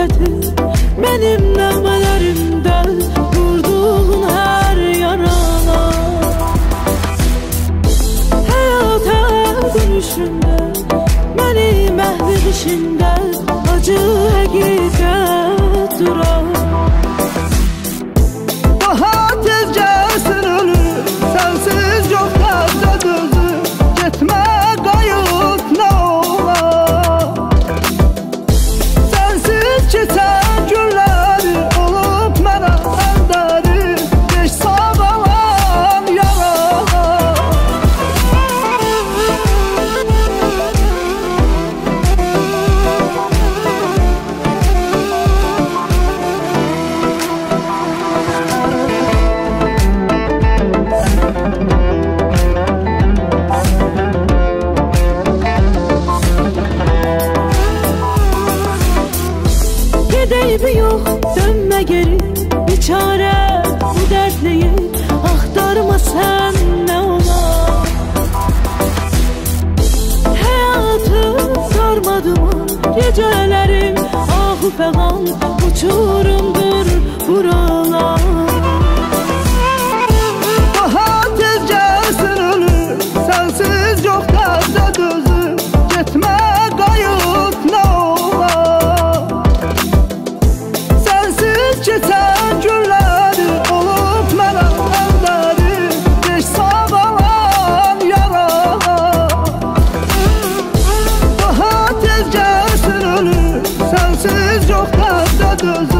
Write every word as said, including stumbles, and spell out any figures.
həsrəti mənim nəğmələrimdə vurduğun hər yarana. Həyata dönüşündə məni məhv edişində acı həqiqət durar. Daha tez gəlsin ölüm, sənsiz yox təzə dözüm, getmə qayıt nə olar. Sənsiz keçən günləri olub mənə əndəri, geç sağalan yara. Gedeybi yox, dönmə geri, biçarə bu dərdliyi axtarma sən nə olar. Həyatım sarmadıma, gecələrim ahu fəğan, uçurumdur buralar. Daha tez gəlsin ölüm, sənsiz yox təzə dözüm, getmə qayıt nə olar. Sənsiz keçən günləri olub mənə əndəri, geç sağalan yara. Daha tez gəlsin ölüm, sənsiz yox təzə dözüm.